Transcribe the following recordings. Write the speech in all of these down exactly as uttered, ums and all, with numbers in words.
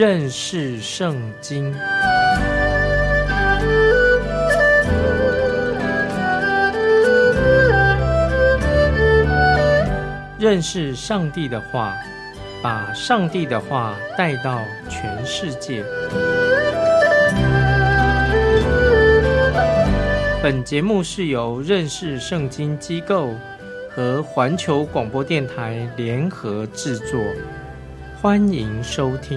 认识圣经。认识上帝的话，把上帝的话带到全世界。本节目是由认识圣经机构和环球广播电台联合制作，欢迎收听。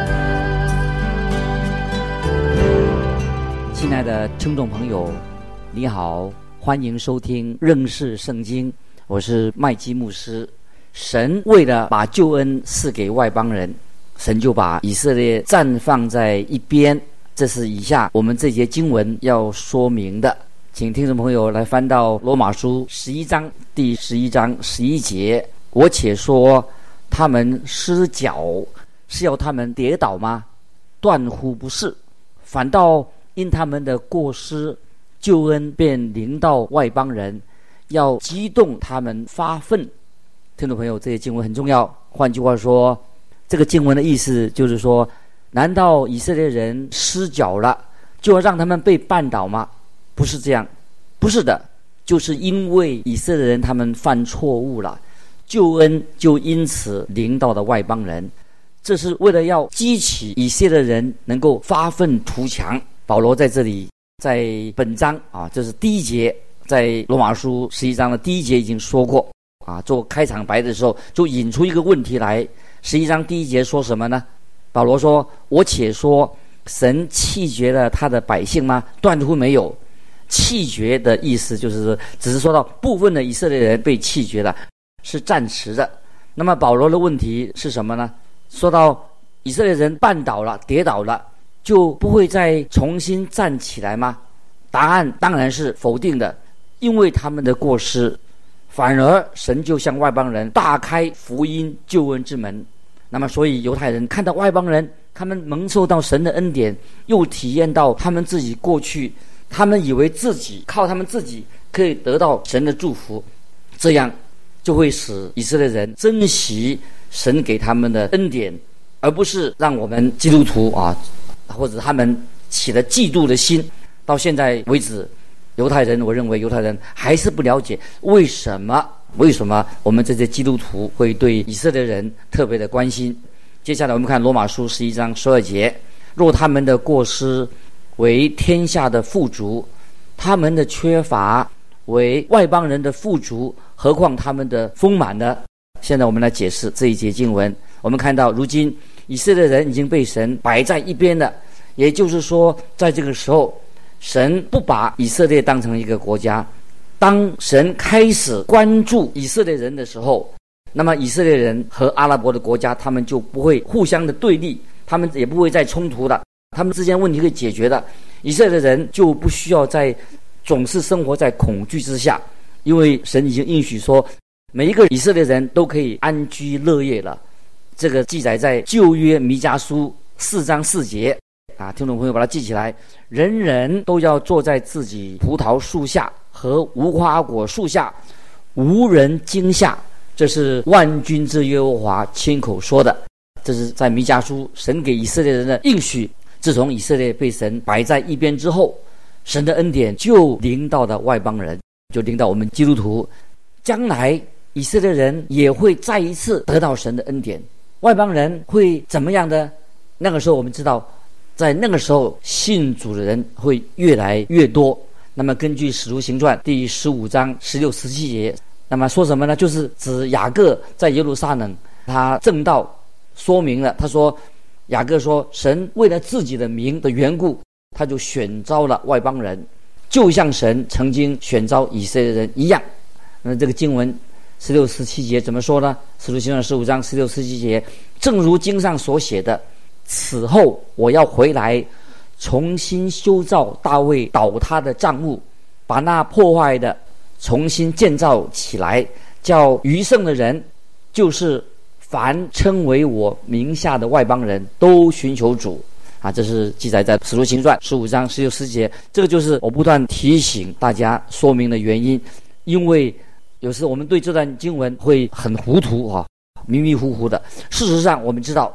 亲爱的听众朋友，你好，欢迎收听认识圣经，我是麦基牧师。神为了把救恩赐给外邦人，神就把以色列暂放在一边，这是以下我们这节经文要说明的。请听众朋友来翻到罗马书十一章第十一章十一节，我且说他们失脚是要他们跌倒吗？断乎不是，反倒因他们的过失，救恩便临到外邦人，要激动他们发愤。听众朋友，这些经文很重要。换句话说，这个经文的意思就是说，难道以色列人失脚了，就要让他们被绊倒吗？不是这样，不是的，就是因为以色列人他们犯错误了，救恩就因此临到了外邦人。这是为了要激起以色列人能够发愤图强。保罗在这里在本章啊，这是第一节，在罗马书十一章的第一节已经说过啊，做开场白的时候就引出一个问题来。十一章第一节说什么呢？保罗说，我且说神弃绝了他的百姓吗？断乎没有。弃绝的意思就是只是说到部分的以色列人被弃绝了，是暂时的。那么保罗的问题是什么呢？说到以色列人绊倒了，跌倒了，就不会再重新站起来吗？答案当然是否定的，因为他们的过失，反而神就向外邦人大开福音救恩之门。那么所以犹太人看到外邦人，他们蒙受到神的恩典，又体验到他们自己过去他们以为自己靠他们自己可以得到神的祝福，这样就会使以色列人珍惜神给他们的恩典，而不是让我们基督徒啊，或者他们起了嫉妒的心。到现在为止，犹太人，我认为犹太人还是不了解为什么为什么我们这些基督徒会对以色列人特别的关心。接下来我们看罗马书十一章十二节，若他们的过失为天下的富足，他们的缺乏为外邦人的富足，何况他们的丰满呢？现在我们来解释这一节经文。我们看到如今以色列人已经被神摆在一边了，也就是说在这个时候神不把以色列当成一个国家。当神开始关注以色列人的时候，那么以色列人和阿拉伯的国家他们就不会互相的对立，他们也不会再冲突了，他们之间问题可以解决的。以色列人就不需要再总是生活在恐惧之下，因为神已经应许说每一个以色列人都可以安居乐业了。这个记载在旧约弥迦书四章四节啊，听众朋友把它记起来，人人都要坐在自己葡萄树下和无花果树下，无人惊吓，这是万军之耶和华亲口说的。这是在弥迦书神给以色列人的应许。自从以色列被神摆在一边之后，神的恩典就临到了外邦人，就临到我们基督徒。将来以色列人也会再一次得到神的恩典，外邦人会怎么样呢？那个时候我们知道，在那个时候信主的人会越来越多。那么根据使徒行传第十五章十六十七节，那么说什么呢？就是指雅各在耶路撒冷他正道说明了，他说雅各说神为了自己的名的缘故，他就选召了外邦人，就像神曾经选召以色列人一样。那这个经文十六十七节怎么说呢？使徒行传十五章十六十七节，正如经上所写的，此后我要回来重新修造大卫倒塌的帐幕，把那破坏的重新建造起来，叫余剩的人，就是凡称为我名下的外邦人都寻求主啊，这是记载在使徒行传十五章十六十节。这个就是我不断提醒大家说明的原因，因为有时我们对这段经文会很糊涂啊，迷迷糊糊的。事实上我们知道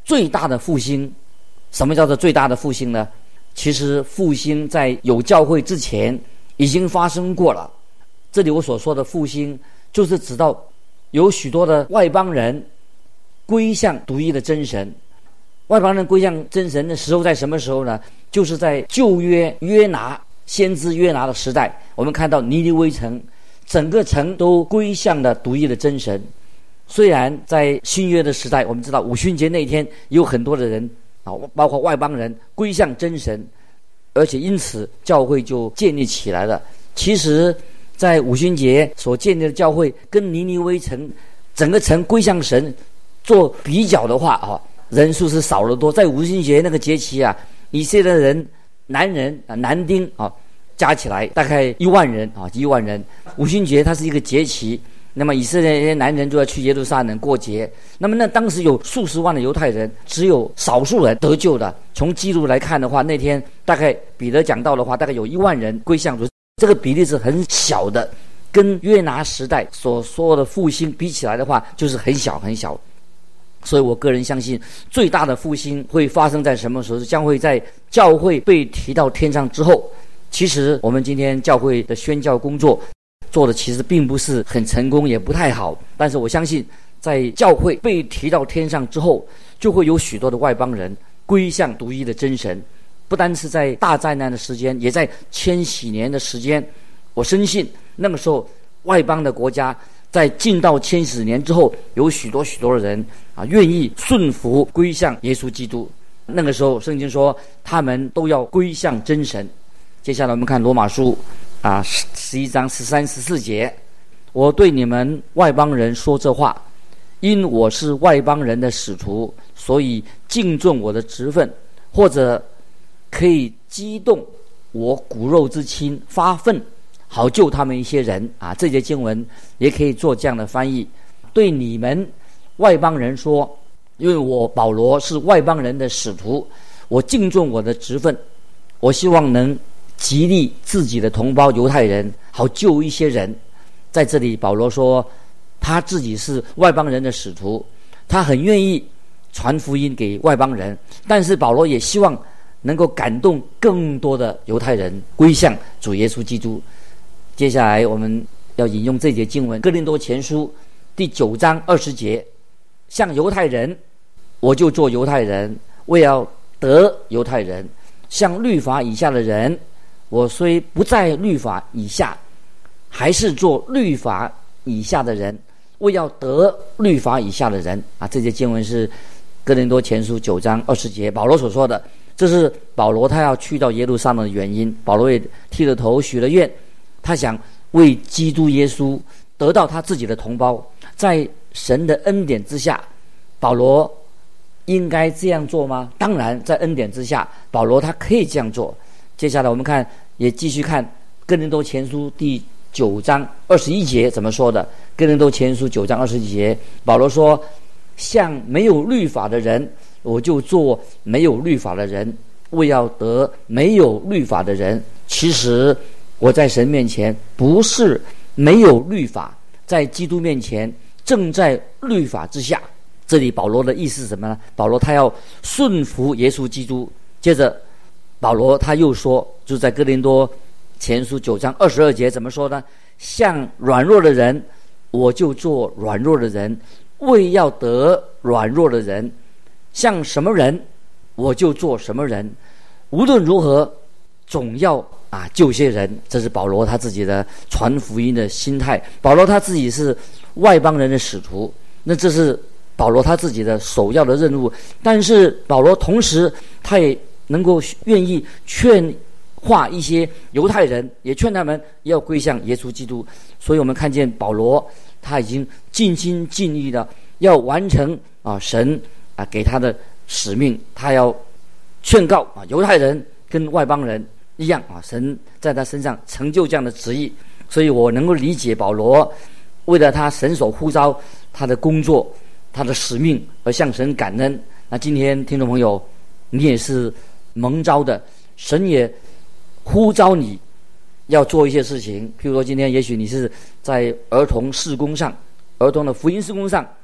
最大的复兴。什么叫做最大的复兴呢？其实复兴在有教会之前已经发生过了。这里我所说的复兴，就是指到有许多的外邦人归向独一的真神。外邦人归向真神的时候在什么时候呢？就是在旧约约拿先知约拿的时代。我们看到尼尼微城整个城都归向了独一的真神。虽然在新约的时代，我们知道五旬节那一天有很多的人啊，包括外邦人归向真神，而且因此教会就建立起来了。其实在五旬节所建立的教会跟尼尼微城整个城归向神做比较的话啊，人数是少得多。在五旬节那个节期啊，以色列人男人啊男丁啊加起来大概一万人啊一万人。五旬节它是一个节期，那么以色列人男人就要去耶路撒冷过节。那么那当时有数十万的犹太人，只有少数人得救的。从记录来看的话，那天大概彼得讲到的话，大概有一万人归向主，这个比例是很小的，跟约拿时代所说的复兴比起来的话，就是很小很小。所以我个人相信，最大的复兴会发生在什么时候？将会在教会被提到天上之后。其实我们今天教会的宣教工作做的其实并不是很成功，也不太好，但是我相信在教会被提到天上之后，就会有许多的外邦人归向独一的真神。不单是在大灾难的时间，也在千禧年的时间。我深信那个时候外邦的国家在进到千禧年之后，有许多许多的人啊愿意顺服归向耶稣基督。那个时候圣经说他们都要归向真神。接下来我们看罗马书啊十一章十三十四节，我对你们外邦人说这话，因我是外邦人的使徒，所以敬重我的职分，或者可以激动我骨肉之亲，发愤好救他们一些人啊。这节经文也可以做这样的翻译，对你们外邦人说，因为我保罗是外邦人的使徒，我敬重我的职分，我希望能激励自己的同胞犹太人，好救一些人。在这里保罗说他自己是外邦人的使徒，他很愿意传福音给外邦人，但是保罗也希望能够感动更多的犹太人归向主耶稣基督。接下来我们要引用这节经文，哥林多前书第九章二十节，像犹太人我就做犹太人，为要得犹太人；像律法以下的人，我虽不在律法以下，还是做律法以下的人，为要得律法以下的人啊。这节经文是哥林多前书九章二十节保罗所说的。这是保罗他要去到耶路撒冷的原因。保罗也剃了头许了愿，他想为基督耶稣得到他自己的同胞。在神的恩典之下，保罗应该这样做吗？当然在恩典之下，保罗他可以这样做。接下来我们看，也继续看哥林多前书第九章二十一节怎么说的。哥林多前书九章二十一节，保罗说，像没有律法的人，我就做没有律法的人，为要得没有律法的人。其实我在神面前不是没有律法，在基督面前正在律法之下。这里保罗的意思是什么呢？保罗他要顺服耶稣基督。接着保罗他又说，就在哥林多前书九章二十二节怎么说呢？像软弱的人，我就做软弱的人，为要得软弱的人；像什么人，我就做什么人。无论如何，总要啊救些人。这是保罗他自己的传福音的心态。保罗他自己是外邦人的使徒，那这是保罗他自己的首要的任务。但是保罗同时他也能够愿意劝化一些犹太人，也劝他们要归向耶稣基督。所以我们看见保罗他已经尽心尽力的要完成啊神啊给他的使命。他要劝告啊犹太人跟外邦人一样啊，神在他身上成就这样的旨意。所以我能够理解保罗为了他神所呼召他的工作，他的使命而向神感恩。那今天听众朋友，你也是蒙召的，神也呼召你要做一些事情。譬如说今天也许你是在儿童事工上，儿童的福音事工上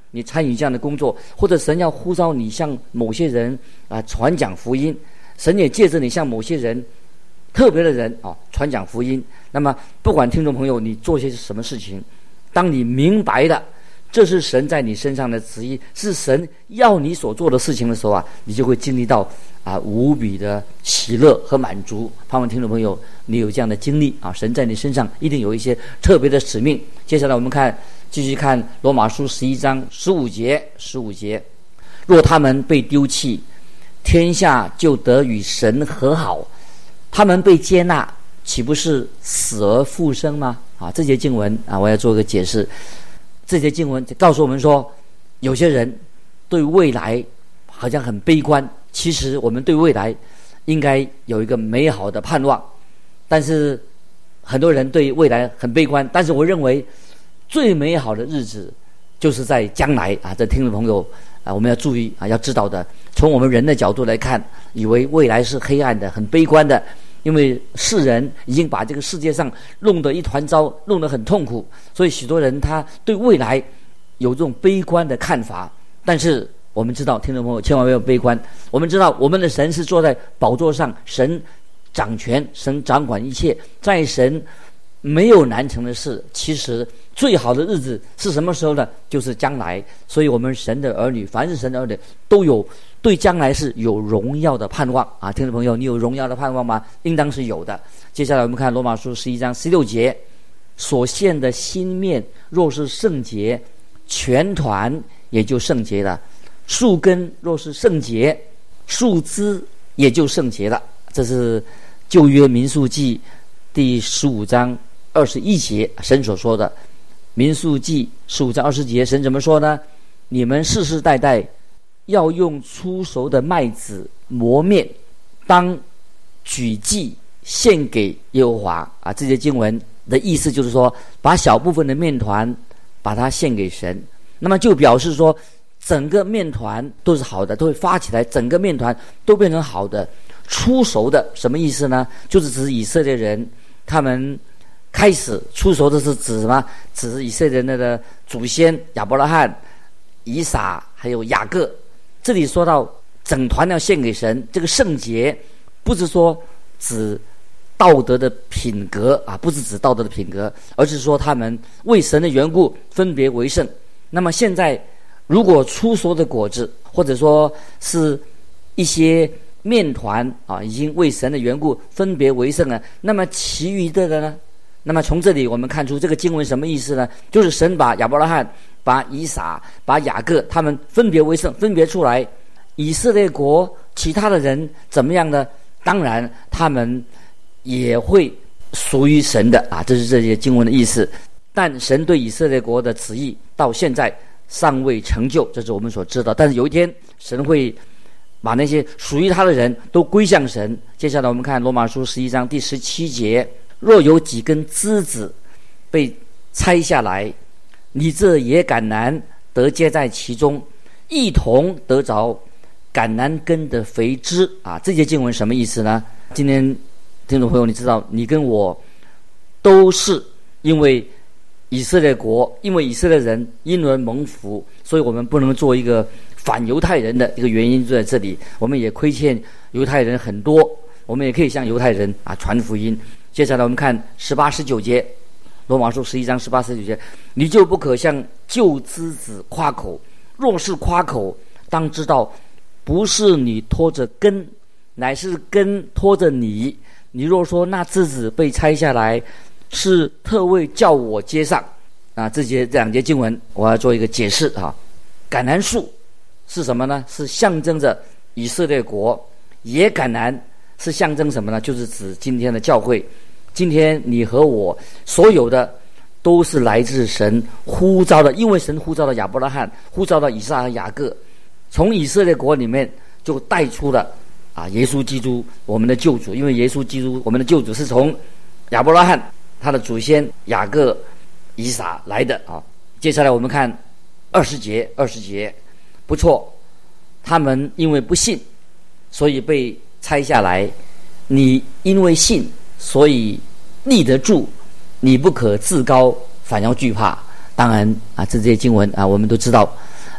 你参与这样的工作，或者神要呼召你向某些人啊传讲福音，神也借着你向某些人特别的人啊传讲福音。那么不管听众朋友你做些什么事情，当你明白的这是神在你身上的旨意，是神要你所做的事情的时候啊，你就会经历到啊无比的喜乐和满足。盼望听众朋友你有这样的经历啊，神在你身上一定有一些特别的使命。接下来我们看继续看罗马书十一章十五节十五节，若他们被丢弃，天下就得与神和好；他们被接纳，岂不是死而复生吗？啊，这节经文啊，我要做个解释。这些经文告诉我们说，有些人对未来好像很悲观，其实我们对未来应该有一个美好的盼望。但是很多人对未来很悲观，但是我认为最美好的日子就是在将来啊！这听众朋友啊，我们要注意啊，要知道的。从我们人的角度来看，以为未来是黑暗的、很悲观的，因为世人已经把这个世界上弄得一团糟，弄得很痛苦，所以许多人他对未来有这种悲观的看法。但是我们知道，听众朋友千万不要悲观。我们知道我们的神是坐在宝座上，神掌权，神掌管一切，在神没有难成的事。其实最好的日子是什么时候呢？就是将来。所以我们神的儿女，凡是神的儿女，都有对将来是有荣耀的盼望啊！听众朋友，你有荣耀的盼望吗？应当是有的。接下来我们看罗马书十一章十六节，所献的新面若是圣洁，全团也就圣洁了；树根若是圣洁，树枝也就圣洁了。这是旧约民数记第十五章二十一节神所说的。民数记十五章二十节，神怎么说呢？你们世世代代要用初熟的麦子磨面，当举祭献给耶和华啊！这些经文的意思就是说，把小部分的面团把它献给神，那么就表示说整个面团都是好的，都会发起来，整个面团都变成好的。初熟的什么意思呢？就是指以色列人他们开始出熟的是指什么？指以色列人的祖先亚伯拉罕、以撒还有雅各。这里说到整团要献给神，这个圣洁不是说指道德的品格啊，不是指道德的品格，而是说他们为神的缘故分别为圣。那么现在如果出熟的果子，或者说是一些面团啊，已经为神的缘故分别为圣了，那么其余的呢？那么从这里我们看出这个经文什么意思呢？就是神把亚伯拉罕、把以撒、把雅各他们分别为圣，分别出来。以色列国其他的人怎么样呢？当然他们也会属于神的啊，这是这些经文的意思。但神对以色列国的旨意到现在尚未成就，这是我们所知道。但是有一天神会把那些属于他的人都归向神。接下来我们看罗马书十一章第十七节，若有几根枝子被拆下来，你这野橄榄得接在其中，一同得着橄榄根的肥枝啊！这些经文什么意思呢？今天听众朋友，你知道你跟我都是因为以色列国，因为以色列人因而蒙福，所以我们不能做一个反犹太人的一个原因就在这里。我们也亏欠犹太人很多，我们也可以向犹太人啊传福音。接下来我们看十八十九节，罗马书十一章十八十九节，你就不可向旧枝子夸口，若是夸口，当知道不是你拖着根，乃是根拖着你。你若说那枝子被拆下来，是特为叫我接上啊！这节这两节经文我要做一个解释啊。橄榄树是什么呢？是象征着以色列国。野橄榄是象征什么呢？就是指今天的教会。今天你和我所有的都是来自神呼召的，因为神呼召了亚伯拉罕，呼召了以撒和雅各，从以色列国里面就带出了啊耶稣基督我们的救主。因为耶稣基督我们的救主是从亚伯拉罕他的祖先雅各、以撒来的啊。接下来我们看二十节，二十节不错，他们因为不信，所以被拆下来。你因为信，所以立得住，你不可自高，反要惧怕。当然啊，这些经文啊，我们都知道，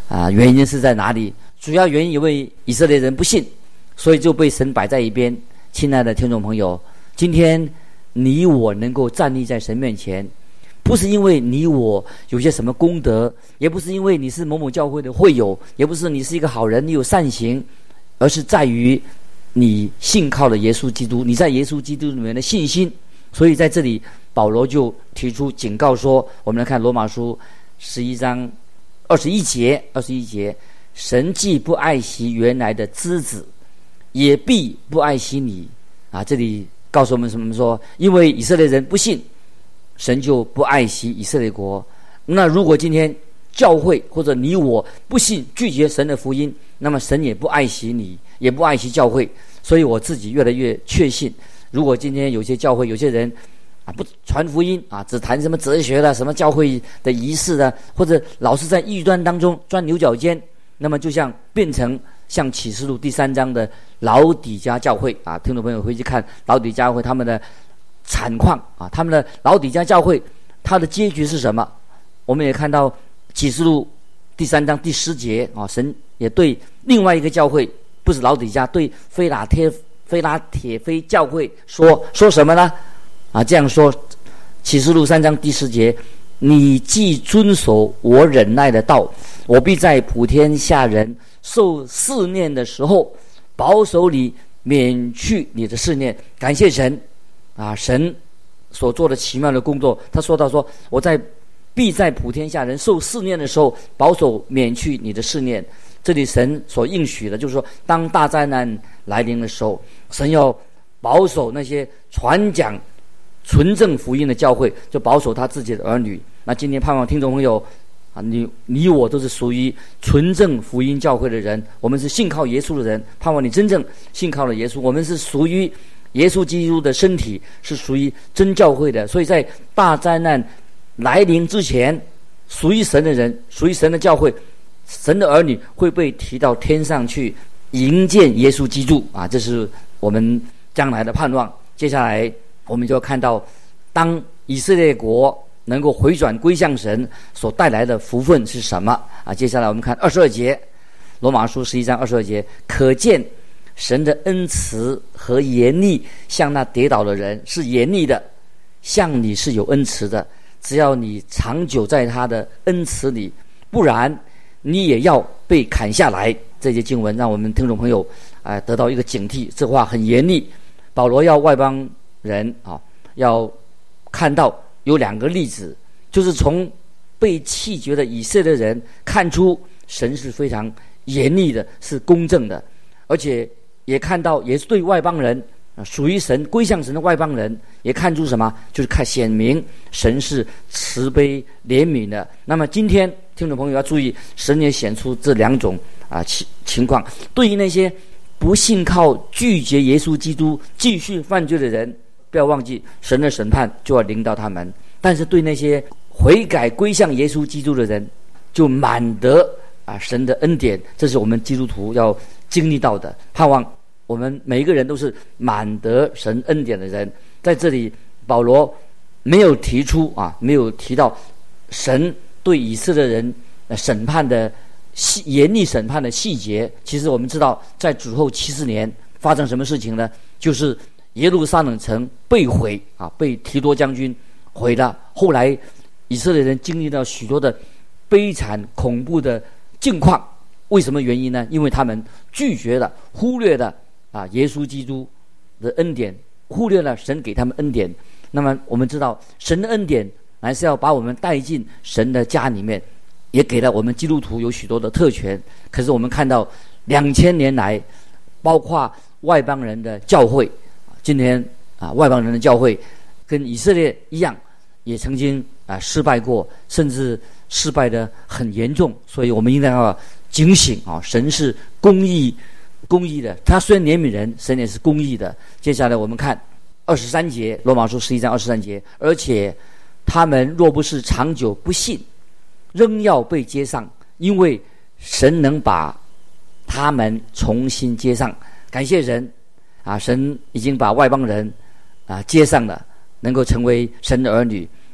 啊，原因是在哪里？主要原因因为以色列人不信，所以就被神摆在一边。亲爱的听众朋友，今天你我能够站立在神面前，不是因为你我有些什么功德，也不是因为你是某某教会的会友，也不是你是一个好人，你有善行，而是在于你信靠了耶稣基督，你在耶稣基督里面的信心。所以在这里保罗就提出警告说，我们来看罗马书十一章二十一节，二十一节，神既不爱惜原来的枝子，也必不爱惜你啊！这里告诉我们什么？说因为以色列人不信，神就不爱惜以色列国。那如果今天教会或者你我不信，拒绝神的福音，那么神也不爱惜你，也不爱惜教会。所以我自己越来越确信，如果今天有些教会有些人啊不传福音啊，只谈什么哲学的、什么教会的仪式的，或者老是在异端当中钻牛角尖，那么就像变成像启示录第三章的老底嘉教会啊，听众朋友回去看老底嘉教会他们的惨况啊，他们的老底嘉教会它的结局是什么？我们也看到启示录第三章第十节啊，神也对另外一个教会，不是老底嘉，对菲拉帖菲拉铁非教会说说什么呢？啊，这样说，启示录三章第十节，你既遵守我忍耐的道，我必在普天下人受试炼的时候，保守你，免去你的试炼。感谢神啊，神所做的奇妙的工作。他说到说，我在必在普天下人受试炼的时候，保守免去你的试炼。这里神所应许的，就是说，当大灾难来临的时候，神要保守那些传讲纯正福音的教会，就保守他自己的儿女。那今天盼望听众朋友啊，你你我都是属于纯正福音教会的人，我们是信靠耶稣的人，盼望你真正信靠了耶稣，我们是属于耶稣基督的身体，是属于真教会的。所以在大灾难来临之前，属于神的人，属于神的教会，神的儿女会被提到天上去迎见耶稣基督啊，这是我们将来的盼望。接下来我们就要看到，当以色列国能够回转归向神所带来的福分是什么啊？接下来我们看二十二节，罗马书十一章二十二节，可见神的恩慈和严厉向那跌倒的人是严厉的，向你是有恩慈的，只要你长久在他的恩慈里，不然你也要被砍下来。这些经文让我们听众朋友啊、呃、得到一个警惕，这话很严厉。保罗要外邦人啊要看到有两个例子，就是从被弃绝的以色列人看出神是非常严厉的，是公正的，而且也看到也是对外邦人啊属于神归向神的外邦人也看出什么，就是看显明神是慈悲怜悯的。那么今天听众朋友要注意，神也显出这两种啊情情况。对于那些不信靠拒绝耶稣基督继续犯罪的人，不要忘记神的审判就要临到他们，但是对那些悔改归向耶稣基督的人，就满得啊神的恩典。这是我们基督徒要经历到的，盼望我们每一个人都是满得神恩典的人。在这里保罗没有提出啊没有提到神对以色列人审判的细严厉审判的细节。其实我们知道，在主后七十年发生什么事情呢？就是耶路撒冷城被毁啊，被提多将军毁了。后来以色列人经历到许多的悲惨恐怖的境况，为什么原因呢？因为他们拒绝了、忽略了啊耶稣基督的恩典，忽略了神给他们恩典。那么我们知道，神的恩典乃是要把我们带进神的家里面，也给了我们基督徒有许多的特权。可是我们看到两千年来，包括外邦人的教会，今天啊外邦人的教会跟以色列一样，也曾经啊失败过，甚至失败的很严重。所以我们应该要警醒啊，神是公义公义的，他虽然怜悯人，神也是公义的。接下来我们看二十三节，罗马书十一章二十三节，而且他们若不是长久不信，仍要被接上，因为神能把他们重新接上。感谢神啊，神已经把外邦人啊接上了，能够成为神的儿女。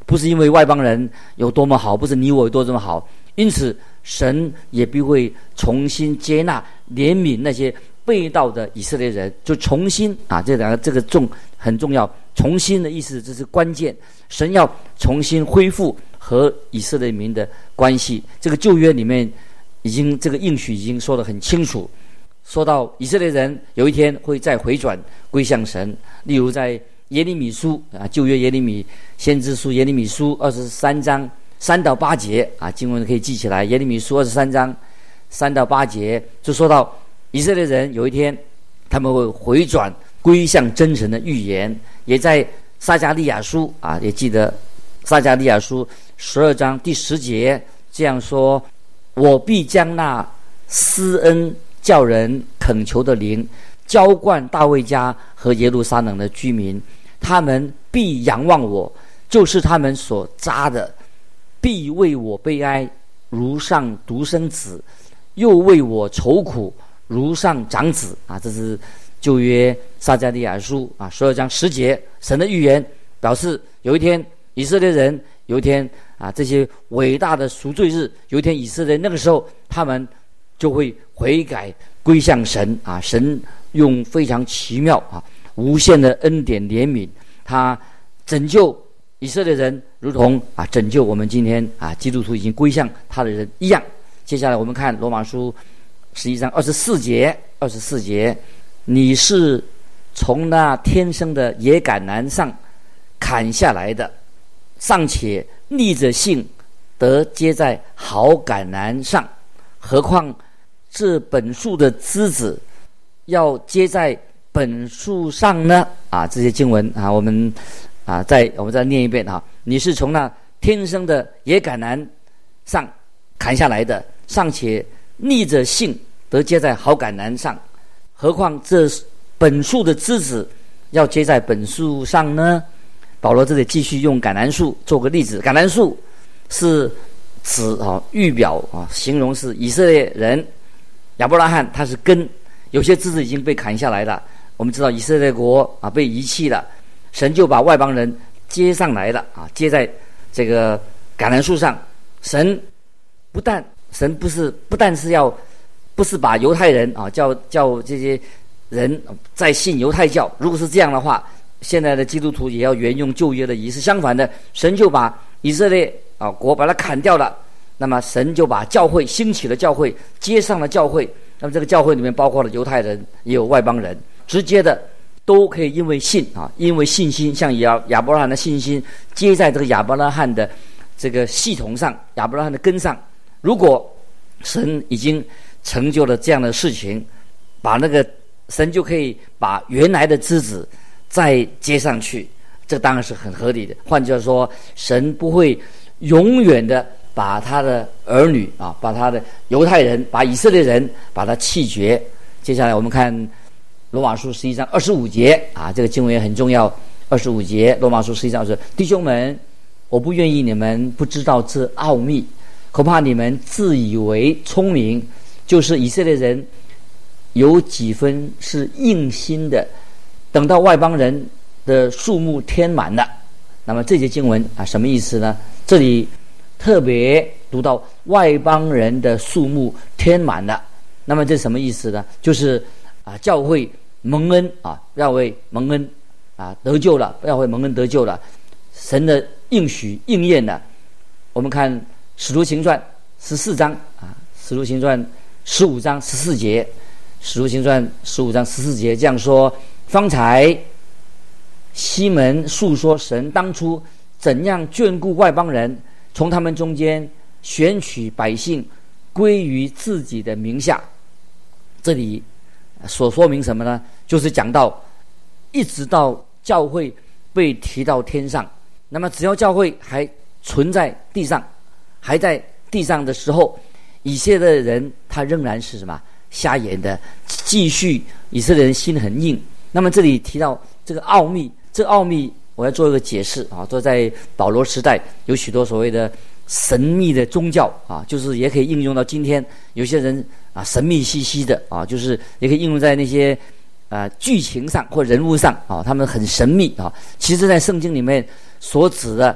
不是因为外邦人有多么好，不是你我有多么好，因此神也必会重新接纳怜悯那些被盗的以色列人，就重新啊，这两个这个重很重要，重新的意思这是关键，神要重新恢复和以色列民的关系。这个旧约里面已经这个应许已经说得很清楚，说到以色列人有一天会再回转归向神，例如在耶利米书啊，旧约耶利米先知书耶利米书二十三章三到八节啊，经文可以记起来。耶利米书二十三章三到八节就说到以色列人有一天他们会回转归向真神的预言，也在撒迦利亚书啊，也记得撒迦利亚书十二章第十节这样说：我必将那施恩叫人恳求的灵浇灌大卫家和耶路撒冷的居民，他们必仰望我，就是他们所扎的，必为我悲哀，如上独生子，又为我愁苦，如上长子啊。这是旧约撒迦利亚书啊十二章十节，神的预言表示有一天以色列人，有一天啊这些伟大的赎罪日，有一天以色列那个时候他们就会悔改归向神啊。神用非常奇妙啊无限的恩典怜悯，他拯救以色列人，如同啊拯救我们今天啊基督徒已经归向他的人一样。接下来我们看罗马书十一章二十四节，二十四节，你是从那天生的野橄榄上砍下来的，尚且逆着性得接在好橄榄上，何况这本树的枝子要接在本树上呢？啊，这些经文啊，我们啊，再我们再念一遍啊。你是从那天生的野橄榄上砍下来的，尚且逆着性得接在好橄榄上，何况这本树的枝子要接在本树上呢？保罗这里继续用橄榄树做个例子，橄榄树是指啊预表啊，形容是以色列人亚伯拉罕，他是根，有些枝子已经被砍下来了。我们知道以色列国啊被遗弃了，神就把外邦人接上来了啊，接在这个橄榄树上。神不但神不是不但是要不是把犹太人啊叫叫这些人再信犹太教，如果是这样的话，现在的基督徒也要沿用旧约的仪式。相反的，神就把以色列啊国把它砍掉了，那么神就把教会兴起了教会，接上了教会。那么这个教会里面包括了犹太人也有外邦人，直接的都可以因为信啊，因为信心，像亚亚伯拉罕的信心接在这个亚伯拉罕的这个系统上，亚伯拉罕的根上。如果神已经成就了这样的事情，把那个神就可以把原来的枝子再接上去，这当然是很合理的。换句话说，神不会永远的把他的儿女啊，把他的犹太人，把以色列人把他弃绝。接下来我们看罗马书十一章二十五节啊，这个经文也很重要。二十五节，罗马书十一章是弟兄们，我不愿意你们不知道这奥秘，恐怕你们自以为聪明，就是以色列人有几分是硬心的，等到外邦人的数目填满了。那么这节经文啊，什么意思呢？这里特别读到外邦人的数目填满了，那么这什么意思呢？就是啊，教会蒙恩啊，教会蒙恩啊，得救了，教会蒙恩得救了，神的应许应验了。我们看使徒行传十四章啊，使徒行传十五章十四节，使徒行传十五章十四节这样说：方才西门述说神当初怎样眷顾外邦人，从他们中间选取百姓归于自己的名下。这里所说明什么呢？就是讲到一直到教会被提到天上，那么只要教会还存在地上，还在地上的时候，以色列人他仍然是什么？瞎眼的，继续以色列人心很硬。那么这里提到这个奥秘，这个奥秘我要做一个解释啊，都在保罗时代有许多所谓的神秘的宗教啊，就是也可以应用到今天，有些人啊神秘兮兮的啊，就是也可以应用在那些啊剧情上或人物上啊，他们很神秘啊。其实在圣经里面所指的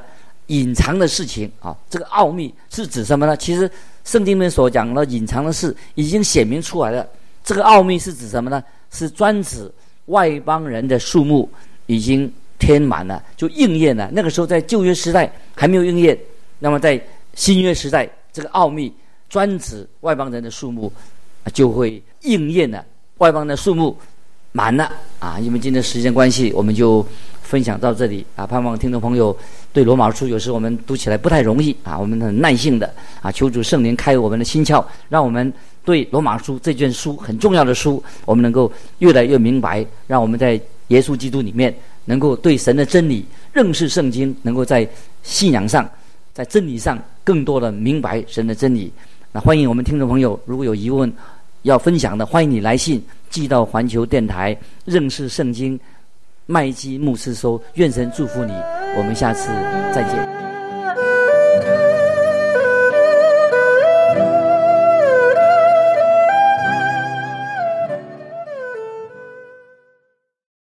隐藏的事情啊。这个奥秘是指什么呢？其实圣经里面所讲的隐藏的事已经显明出来了。这个奥秘是指什么呢？是专指外邦人的数目已经填满了，就应验了。那个时候在旧约时代还没有应验，那么在新约时代，这个奥秘专指外邦人的数目就会应验了，外邦人的数目满了啊。因为今天时间关系，我们就分享到这里啊。盼望听众朋友对罗马书有时我们读起来不太容易啊，我们很耐性的啊，求主圣灵开我们的心窍，让我们对罗马书这卷书很重要的书，我们能够越来越明白，让我们在耶稣基督里面能够对神的真理认识圣经，能够在信仰上在真理上更多的明白神的真理。那欢迎我们听众朋友如果有疑问要分享的，欢迎你来信寄到环球电台认识圣经麦基牧师收。愿神祝福你，我们下次再见。